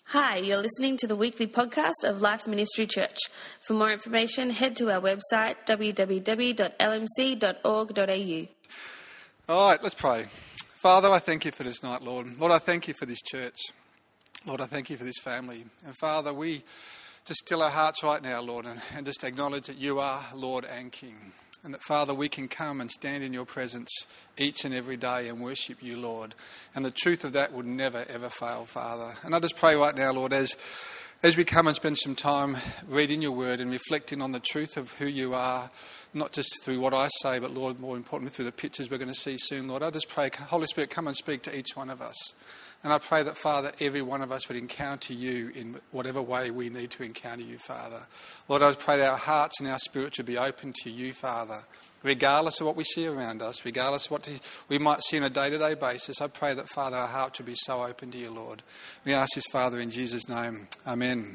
Hi, you're listening to the weekly podcast of Life Ministry Church. For more information, head to our website, www.lmc.org.au. All right, let's pray. Father, I thank you for this night, Lord. Lord, I thank you for this church. Lord, I thank you for this family. And Father, we just still our hearts right now, Lord, and just acknowledge that you are Lord and King. And that, Father, we can come and stand in your presence each and every day and worship you, Lord. And the truth of that would never, ever fail, Father. And I just pray right now, Lord, as we come and spend some time reading your word and reflecting on the truth of who you are, not just through what I say, but, Lord, more importantly, through the pictures we're going to see soon, Lord, I just pray, Holy Spirit, come and speak to each one of us. And I pray that, Father, every one of us would encounter you in whatever way we need to encounter you, Father. Lord, I pray that our hearts and our spirits would be open to you, Father. Regardless of what we see around us, regardless of what we might see on a day-to-day basis, I pray that, Father, our heart would be so open to you, Lord. We ask this, Father, in Jesus' name. Amen.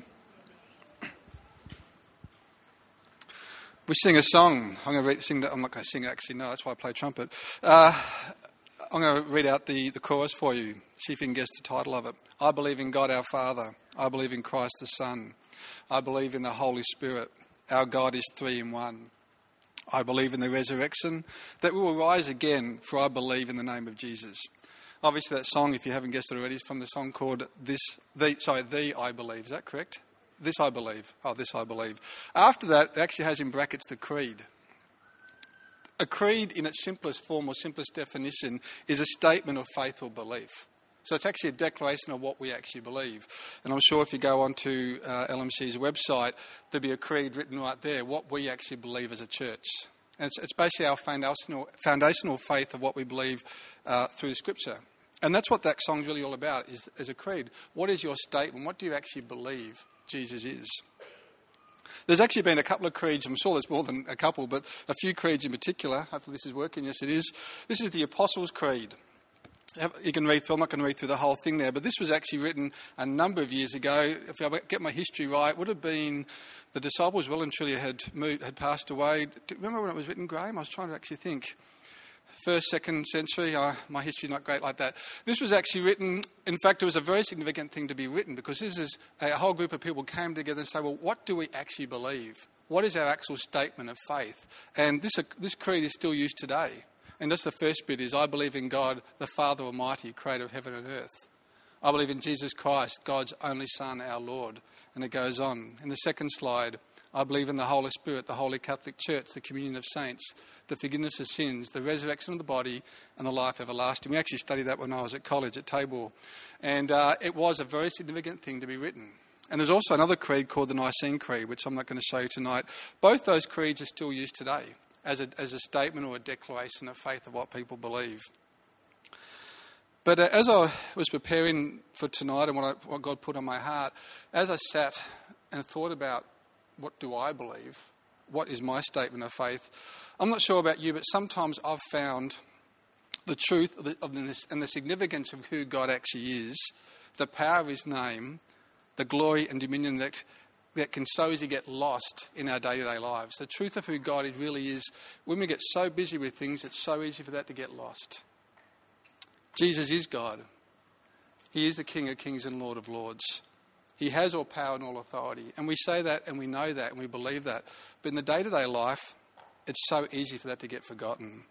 We sing a song. I'm going to sing that. I'm not going to sing it, actually, no, that's why I play trumpet. I'm going to read out the chorus for you, see if you can guess the title of it. I believe in God our Father. I believe in Christ the Son. I believe in the Holy Spirit. Our God is three in one. I believe in the resurrection, that we will rise again, for I believe in the name of Jesus. Obviously that song, if you haven't guessed it already, is from the song called The I Believe. Is that correct? This I believe. Oh, this I believe. After that, it actually has in brackets the creed. A creed in its simplest form or simplest definition is a statement of faith or belief. So it's actually a declaration of what we actually believe. And I'm sure if you go onto LMC's website, there'll be a creed written right there, what we actually believe as a church. And it's basically our foundational faith of what we believe through the Scripture. And that's what that song's really all about, is a creed. What is your statement? What do you actually believe Jesus is? There's actually been a couple of creeds. I'm sure there's more than a couple, but a few creeds in particular. Hopefully this is working. Yes, it is. This is the Apostles' Creed. You can read through. I'm not going to read through the whole thing there, but this was actually written a number of years ago. If I get my history right, it would have been the disciples well and truly had passed away. Do you remember when it was written, Graham? I was trying to actually think. First, second century, my history's not great like that. This was actually written, in fact, it was a very significant thing to be written because this is a whole group of people came together and say, well, what do we actually believe? What is our actual statement of faith? And this creed is still used today. And just the first bit is, I believe in God, the Father Almighty, creator of heaven and earth. I believe in Jesus Christ, God's only Son, our Lord. And it goes on. In the second slide, I believe in the Holy Spirit, the Holy Catholic Church, the communion of saints, the forgiveness of sins, the resurrection of the body, and the life everlasting. We actually studied that when I was at college at Tabor. And it was a very significant thing to be written. And there's also another creed called the Nicene Creed, which I'm not going to show you tonight. Both those creeds are still used today as a statement or a declaration of faith of what people believe. But as I was preparing for tonight and what God put on my heart, as I sat and thought about what do I believe, what is my statement of faith, I'm not sure about you, but sometimes I've found the truth and the significance of who God actually is, the power of his name, the glory and dominion that can so easily get lost in our day-to-day lives. The truth of who God really is, when we get so busy with things, it's so easy for that to get lost. Jesus is God. He is the King of Kings and Lord of Lords. He has all power and all authority. And we say that and we know that and we believe that. But in the day-to-day life, it's so easy for that to get forgotten.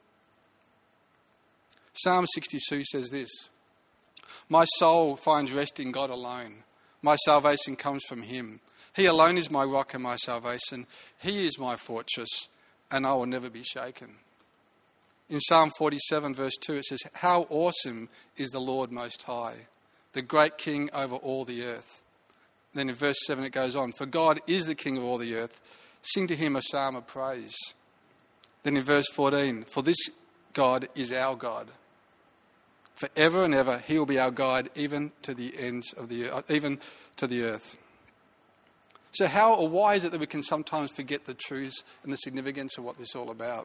Psalm 62 says this, my soul finds rest in God alone. My salvation comes from him. He alone is my rock and my salvation. He is my fortress, and I will never be shaken. In Psalm 47 verse 2 it says, how awesome is the Lord Most High, the great King over all the earth. Then in verse 7 it goes on, for God is the King of all the earth. Sing to him a psalm of praise. Then in verse 14, for this God is our God. Forever and ever he will be our guide even to the ends of the earth, even to the earth. So how or why is it that we can sometimes forget the truths and the significance of what this is all about?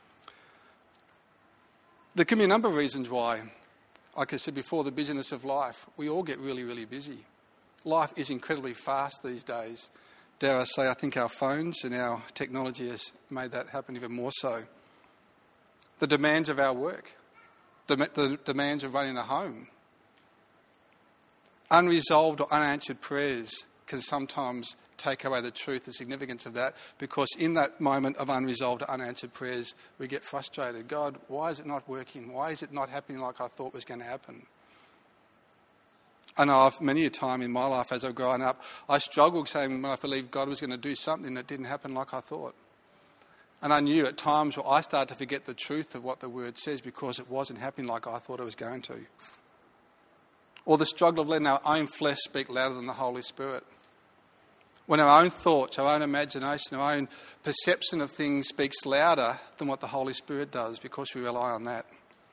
There can be a number of reasons why. Like I said before, the busyness of life. We all get really, really busy. Life is incredibly fast these days. Dare I say, I think our phones and our technology has made that happen even more so. The demands of our work, the demands of running a home, Unresolved or unanswered prayers can sometimes take away the truth and significance of that, because in that moment of unresolved or unanswered prayers, we get frustrated. God, why is it not working? Why is it not happening like I thought was going to happen? I know many a time in my life as I've grown up, I struggled saying when I believed God was going to do something that didn't happen like I thought. And I knew at times where I started to forget the truth of what the word says because it wasn't happening like I thought it was going to. Or the struggle of letting our own flesh speak louder than the Holy Spirit. When our own thoughts, our own imagination, our own perception of things speaks louder than what the Holy Spirit does because we rely on that.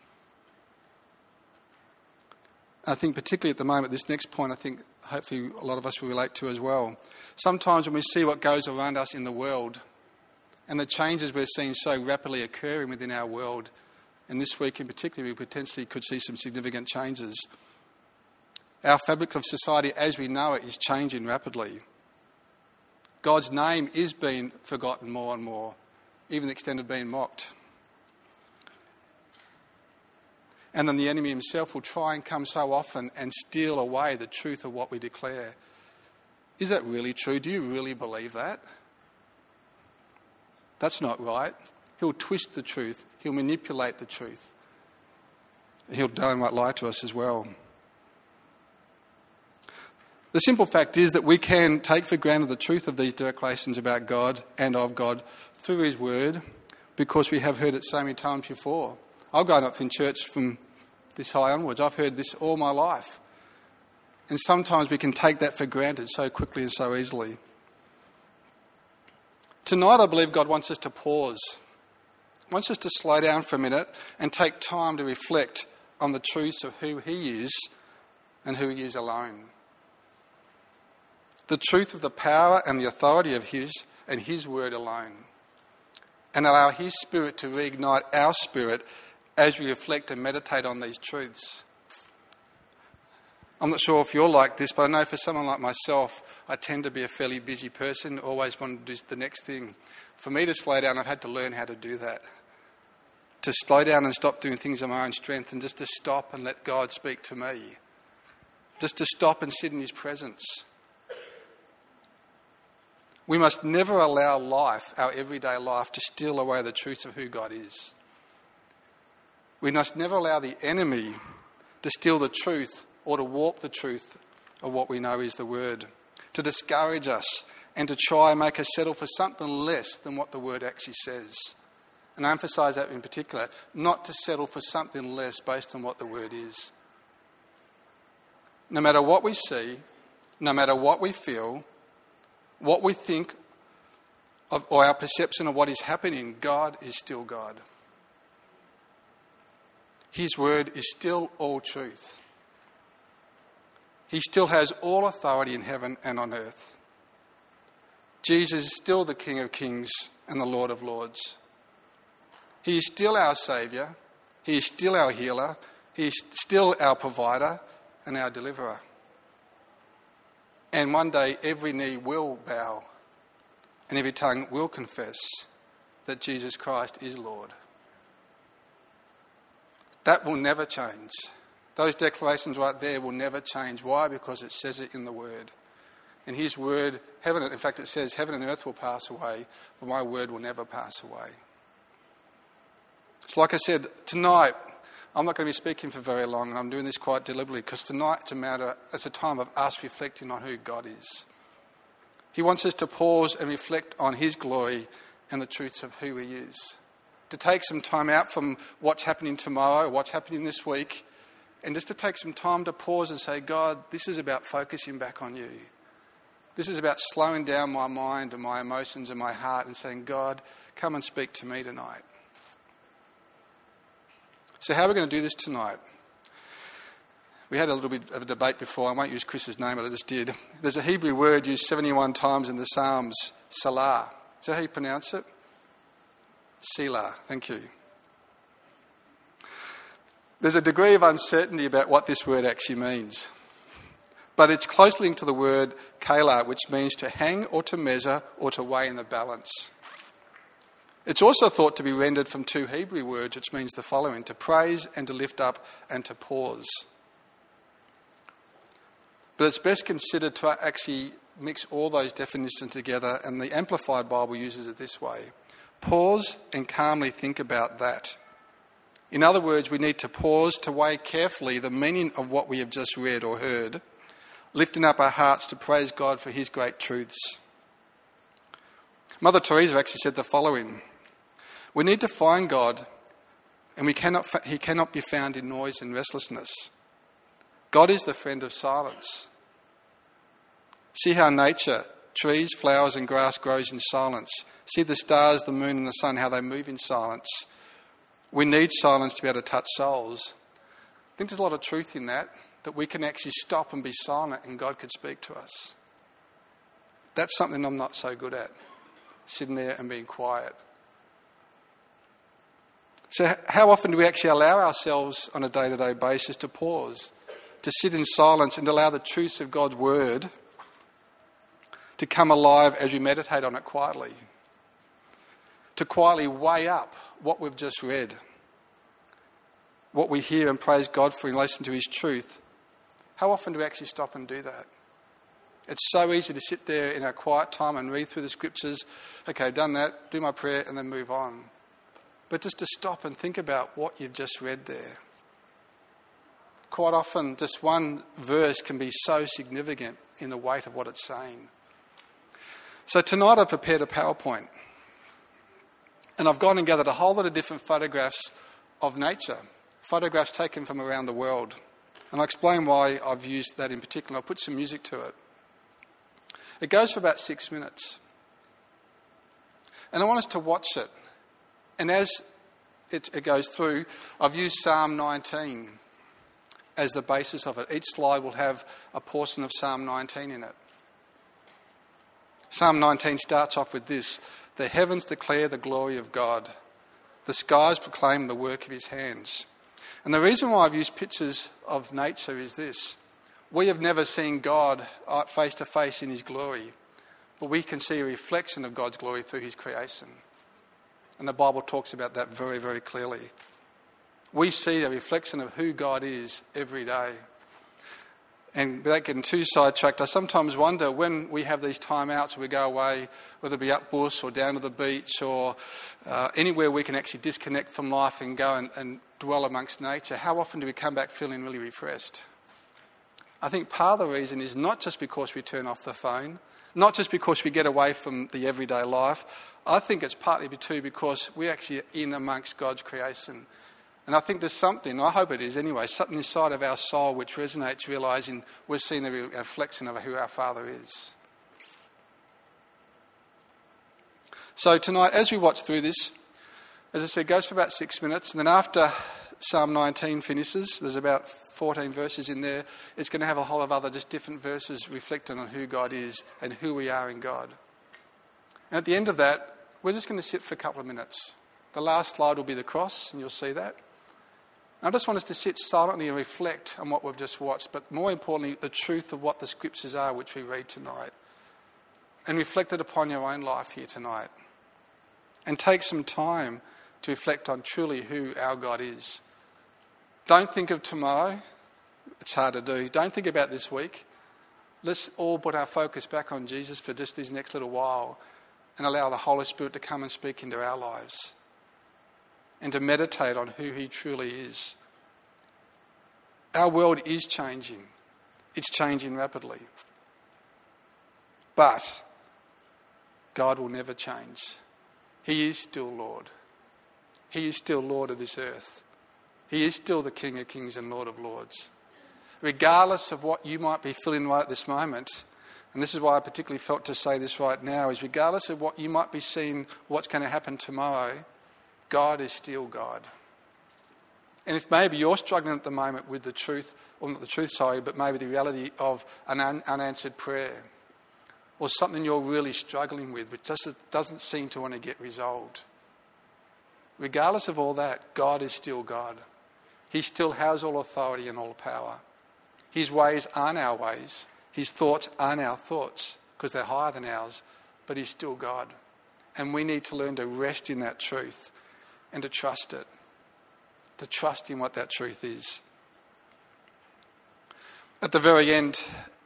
I think particularly at the moment, this next point, I think hopefully a lot of us will relate to as well. Sometimes when we see what goes around us in the world and the changes we're seeing so rapidly occurring within our world, and this week in particular we potentially could see some significant changes. Our fabric of society as we know it is changing rapidly. God's name is being forgotten more and more, even to the extent of being mocked. And then the enemy himself will try and come so often and steal away the truth of what we declare. Is that really true? Do you really believe that? That's not right. He'll twist the truth. He'll manipulate the truth. He'll downright lie to us as well. The simple fact is that we can take for granted the truth of these declarations about God and of God through his word because we have heard it so many times before. I've grown up in church from this high onwards. I've heard this all my life. And sometimes we can take that for granted so quickly and so easily. Tonight I believe God wants us to pause. He wants us to slow down for a minute and take time to reflect on the truths of who he is and who he is alone. The truth of the power and the authority of his and his word alone. And allow his spirit to reignite our spirit as we reflect and meditate on these truths. I'm not sure if you're like this, but I know for someone like myself, I tend to be a fairly busy person, always want to do the next thing. For me to slow down, I've had to learn how to do that. To slow down and stop doing things on my own strength and just to stop and let God speak to me. Just to stop and sit in his presence. We must never allow life, our everyday life, to steal away the truth of who God is. We must never allow the enemy to steal the truth or to warp the truth of what we know is the word, to discourage us and to try and make us settle for something less than what the word actually says. And I emphasise that in particular, not to settle for something less based on what the word is. No matter what we see, no matter what we feel, what we think of, or our perception of what is happening, God is still God. His word is still all truth. He still has all authority in heaven and on earth. Jesus is still the King of Kings and the Lord of Lords. He is still our Saviour. He is still our healer. He is still our provider and our deliverer. And one day every knee will bow and every tongue will confess that Jesus Christ is Lord. That will never change. Those declarations right there will never change. Why? Because it says it in the Word. In his word, in fact it says heaven and earth will pass away, but my word will never pass away. So like I said, tonight, I'm not going to be speaking for very long, and I'm doing this quite deliberately, because tonight it's a time of us reflecting on who God is. He wants us to pause and reflect on his glory and the truths of who he is. To take some time out from what's happening tomorrow, what's happening this week, and just to take some time to pause and say, God, this is about focusing back on you. This is about slowing down my mind and my emotions and my heart and saying, God, come and speak to me tonight. So how are we going to do this tonight? We had a little bit of a debate before. I won't use Chris's name, but I just did. There's a Hebrew word used 71 times in the Psalms, Salah. Is that how you pronounce it? Selah. Thank you. There's a degree of uncertainty about what this word actually means. But it's closely linked to the word kala, which means to hang or to measure or to weigh in the balance. It's also thought to be rendered from two Hebrew words, which means the following: to praise and to lift up and to pause. But it's best considered to actually mix all those definitions together, and the Amplified Bible uses it this way. Pause and calmly think about that. In other words, we need to pause to weigh carefully the meaning of what we have just read or heard, lifting up our hearts to praise God for his great truths. Mother Teresa actually said the following: we need to find God, and he cannot be found in noise and restlessness. God is the friend of silence. See how nature, trees, flowers and grass grows in silence. See the stars, the moon and the sun, how they move in silence. We need silence to be able to touch souls. I think there's a lot of truth in that we can actually stop and be silent and God could speak to us. That's something I'm not so good at, sitting there and being quiet. So how often do we actually allow ourselves on a day-to-day basis to pause, to sit in silence and allow the truths of God's word to come alive as we meditate on it quietly, to quietly weigh up what we've just read, what we hear and praise God for in relation to his truth? How often do we actually stop and do that? It's so easy to sit there in our quiet time and read through the scriptures. Okay, done that, do my prayer and then move on. But just to stop and think about what you've just read there. Quite often, just one verse can be so significant in the weight of what it's saying. So tonight I've prepared a PowerPoint. And I've gone and gathered a whole lot of different photographs of nature, photographs taken from around the world. And I'll explain why I've used that in particular. I'll put some music to it. It goes for about 6 minutes. And I want us to watch it. And as it goes through, I've used Psalm 19 as the basis of it. Each slide will have a portion of Psalm 19 in it. Psalm 19 starts off with this: the heavens declare the glory of God. The skies proclaim the work of his hands. And the reason why I've used pictures of nature is this: we have never seen God face to face in his glory, but we can see a reflection of God's glory through his creation. And the Bible talks about that very, very clearly. We see a reflection of who God is every day. And without getting too sidetracked, I sometimes wonder when we have these time outs, we go away, whether it be up bush or down to the beach or anywhere we can actually disconnect from life and go and dwell amongst nature, how often do we come back feeling really refreshed? I think part of the reason is not just because we turn off the phone, not just because we get away from the everyday life. I think it's partly too because we're actually in amongst God's creation. And I think there's something, I hope it is anyway, something inside of our soul which resonates, realising we're seeing a reflection of who our Father is. So tonight, as we watch through this, as I said, it goes for about 6 minutes. And then after Psalm 19 finishes, there's about 14 verses in there. It's going to have a whole lot of other just different verses reflecting on who God is and who we are in God. And at the end of that, we're just going to sit for a couple of minutes. The last slide will be the cross, and you'll see that. I just want us to sit silently and reflect on what we've just watched, but more importantly, the truth of what the scriptures are which we read tonight. And reflect it upon your own life here tonight. And take some time to reflect on truly who our God is. Don't think of tomorrow. It's hard to do. Don't think about this week. Let's all put our focus back on Jesus for just this next little while and allow the Holy Spirit to come and speak into our lives. And to meditate on who he truly is. Our world is changing. It's changing rapidly. But God will never change. He is still Lord. He is still Lord of this earth. He is still the King of Kings and Lord of Lords. Regardless of what you might be feeling right at this moment, and this is why I particularly felt to say this right now, is regardless of what you might be seeing, what's going to happen tomorrow, God is still God. And if maybe you're struggling at the moment with the truth, or not the truth, sorry, but maybe the reality of an unanswered prayer, or something you're really struggling with, which just doesn't seem to want to get resolved. Regardless of all that, God is still God. He still has all authority and all power. His ways aren't our ways. His thoughts aren't our thoughts, because they're higher than ours, but he's still God. And we need to learn to rest in that truth and to trust it, to trust in what that truth is. At the very end,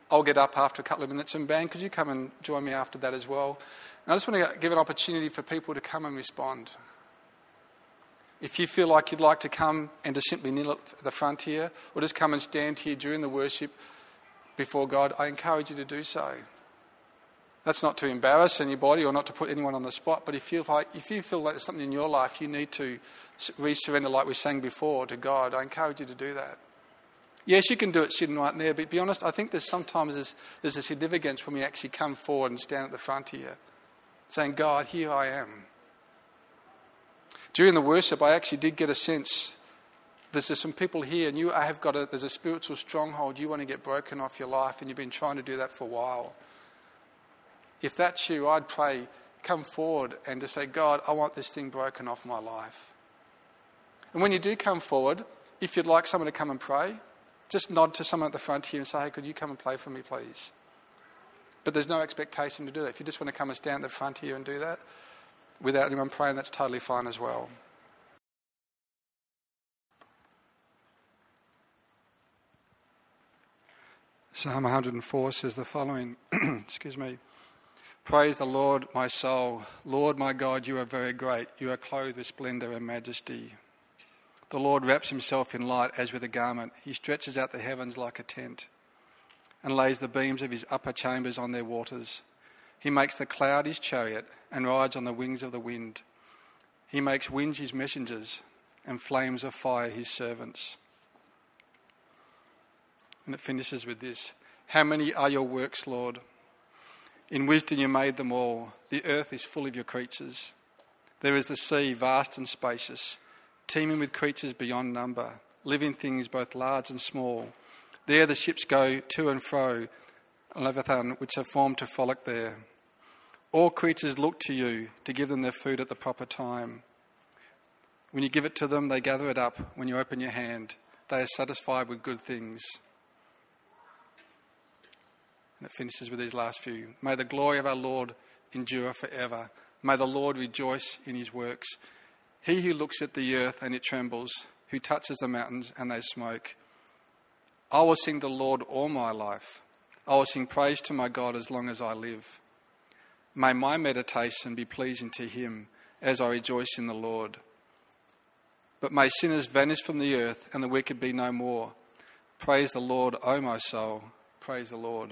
I'll get up after a couple of minutes, and band, could you come and join me after that as well? And I just want to give an opportunity for people to come and respond. If you feel like you'd like to come and to simply kneel at the front here, or just come and stand here during the worship before God, I encourage you to do so. That's not to embarrass anybody or not to put anyone on the spot, but if you feel like there's something in your life you need to re-surrender, like we sang before, to God, I encourage you to do that. Yes, you can do it sitting right there, but to be honest, I think there's a significance when we actually come forward and stand at the front here, saying, God, here I am. During the worship, I actually did get a sense there's some people here, and there's a spiritual stronghold you want to get broken off your life, and you've been trying to do that for a while. If that's you, I'd pray, come forward and to say, God, I want this thing broken off my life. And when you do come forward, if you'd like someone to come and pray, just nod to someone at the front here and say, hey, could you come and pray for me, please? But there's no expectation to do that. If you just want to come and stand at the front here and do that without anyone praying, that's totally fine as well. Psalm 104 says the following, excuse me. Praise the Lord, my soul. Lord, my God, you are very great. You are clothed with splendour and majesty. The Lord wraps himself in light as with a garment. He stretches out the heavens like a tent and lays the beams of his upper chambers on their waters. He makes the cloud his chariot and rides on the wings of the wind. He makes winds his messengers and flames of fire his servants. And it finishes with this. How many are your works, Lord? In wisdom you made them all. The earth is full of your creatures. There is the sea, vast and spacious, teeming with creatures beyond number, living things both large and small. There the ships go to and fro, Leviathan, which are formed to frolic there. All creatures look to you to give them their food at the proper time. When you give it to them, they gather it up. When you open your hand, they are satisfied with good things. And it finishes with these last few. May the glory of our Lord endure forever. May the Lord rejoice in his works. He who looks at the earth and it trembles, who touches the mountains and they smoke. I will sing the Lord all my life. I will sing praise to my God as long as I live. May my meditation be pleasing to him as I rejoice in the Lord. But may sinners vanish from the earth and the wicked be no more. Praise the Lord, O my soul. Praise the Lord.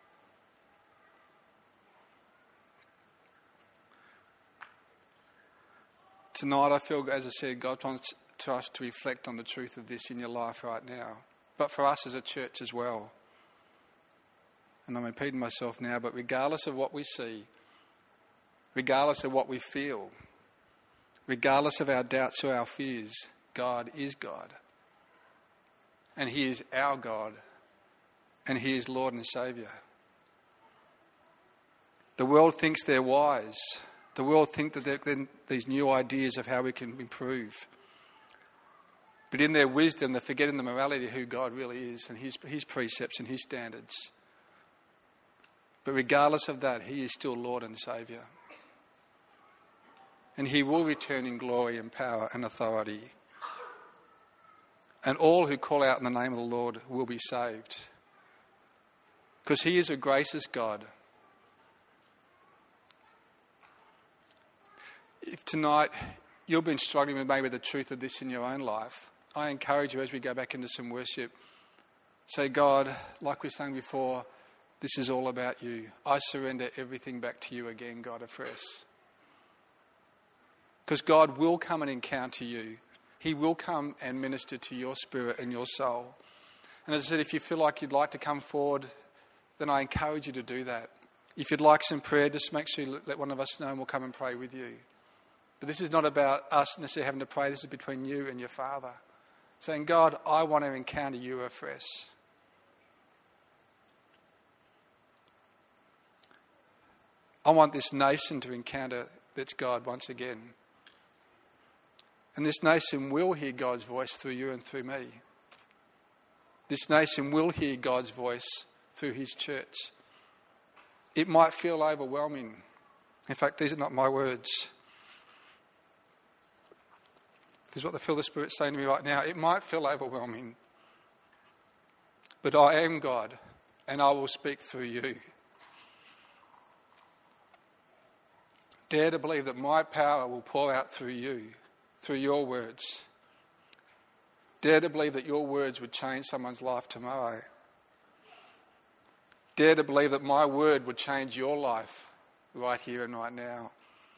Tonight I feel, as I said, God wants us to reflect on the truth of this in your life right now. But for us as a church as well. And I'm repeating myself now, but regardless of what we see, regardless of what we feel, regardless of our doubts or our fears, God is God. And he is our God. And he is Lord and Saviour. The world thinks they're wise. The world think that they're these new ideas of how we can improve. But in their wisdom, they're forgetting the morality of who God really is and his precepts and his standards. But regardless of that, he is still Lord and Saviour. And he will return in glory and power and authority. And all who call out in the name of the Lord will be saved. Because he is a gracious God. If tonight you've been struggling with maybe the truth of this in your own life, I encourage you as we go back into some worship, say, God, like we sang before, this is all about you. I surrender everything back to you again, God, afresh. Because God will come and encounter you. He will come and minister to your spirit and your soul. And as I said, if you feel like you'd like to come forward, then I encourage you to do that. If you'd like some prayer, just make sure you let one of us know and we'll come and pray with you. But this is not about us necessarily having to pray. This is between you and your Father. Saying, God, I want to encounter you afresh. I want this nation to encounter that's God once again. And this nation will hear God's voice through you and through me. This nation will hear God's voice through his church. It might feel overwhelming. In fact, these are not my words. This is what I feel the Spirit's saying to me right now. It might feel overwhelming. But I am God, and I will speak through you. Dare to believe that my power will pour out through you, through your words. Dare to believe that your words would change someone's life tomorrow. Dare to believe that my word would change your life right here and right now.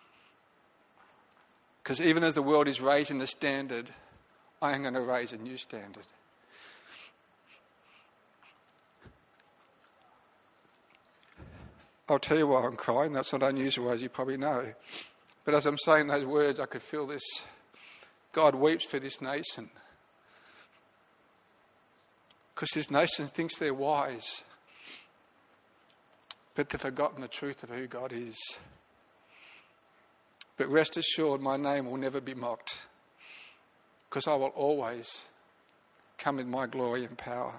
Because even as the world is raising the standard, I am going to raise a new standard. I'll tell you why I'm crying. That's not unusual, as you probably know. But as I'm saying those words, I could feel this. God weeps for this nation. Because this nation thinks they're wise. But they've forgotten the truth of who God is. But rest assured, my name will never be mocked. Because I will always come in my glory and power.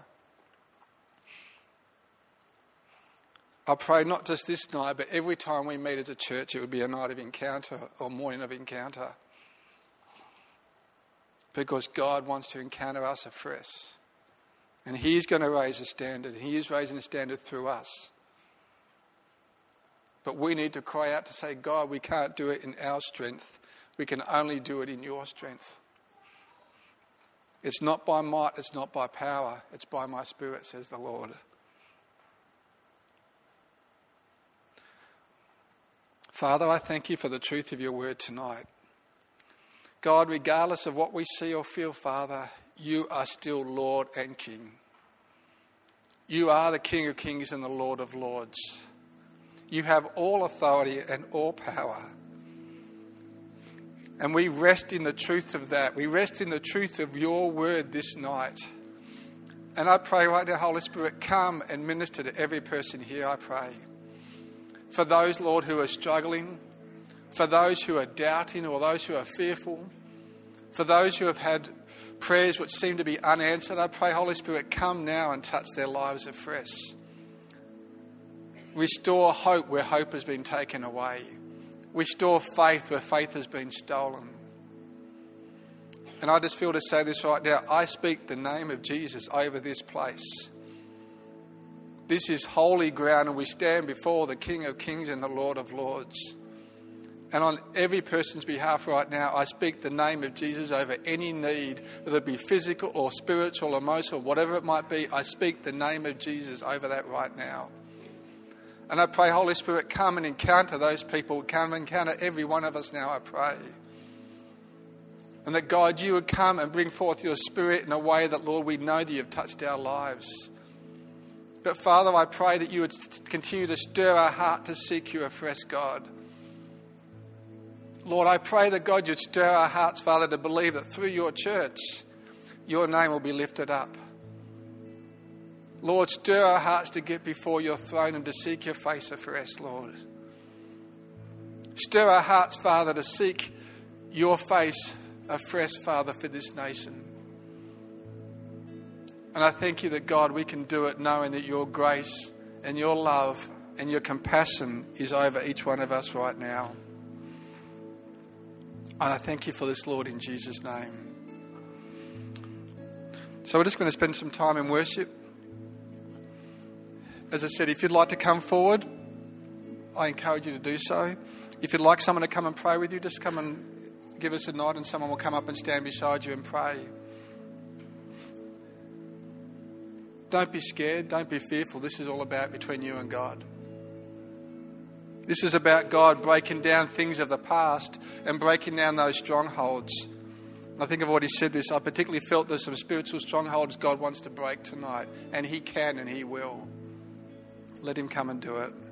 I pray not just this night, but every time we meet as a church, it would be a night of encounter or morning of encounter. Because God wants to encounter us afresh. And He's going to raise a standard. He is raising a standard through us. But we need to cry out to say, God, we can't do it in our strength. We can only do it in your strength. It's not by might, it's not by power, it's by my Spirit, says the Lord. Father, I thank you for the truth of your word tonight. God, regardless of what we see or feel, Father, you are still Lord and King. You are the King of Kings and the Lord of Lords. You have all authority and all power. And we rest in the truth of that. We rest in the truth of your word this night. And I pray right now, Holy Spirit, come and minister to every person here, I pray. For those, Lord, who are struggling, for those who are doubting or those who are fearful, for those who have had prayers which seem to be unanswered, I pray, Holy Spirit, come now and touch their lives afresh. Restore hope where hope has been taken away. Restore faith where faith has been stolen. And I just feel to say this right now. I speak the name of Jesus over this place. This is holy ground, and we stand before the King of Kings and the Lord of Lords. And on every person's behalf right now, I speak the name of Jesus over any need, whether it be physical or spiritual, emotional, whatever it might be. I speak the name of Jesus over that right now. And I pray, Holy Spirit, come and encounter those people. Come and encounter every one of us now, I pray. And that, God, you would come and bring forth your Spirit in a way that, Lord, we know that you've touched our lives. But, Father, I pray that you would continue to stir our heart to seek you afresh, God. Lord, I pray that, God, you'd stir our hearts, Father, to believe that through your church, your name will be lifted up. Lord, stir our hearts to get before your throne and to seek your face afresh, Lord. Stir our hearts, Father, to seek your face afresh, Father, for this nation. And I thank you that, God, we can do it knowing that your grace and your love and your compassion is over each one of us right now. And I thank you for this, Lord, in Jesus' name. So we're just going to spend some time in worship. As I said, if you'd like to come forward, I encourage you to do so. If you'd like someone to come and pray with you, just come and give us a nod and someone will come up and stand beside you and pray. Don't be scared. Don't be fearful. This is all about between you and God. This is about God breaking down things of the past and breaking down those strongholds. I think I've already said this. I particularly felt there's some spiritual strongholds God wants to break tonight. And he can and he will. Let him come and do it.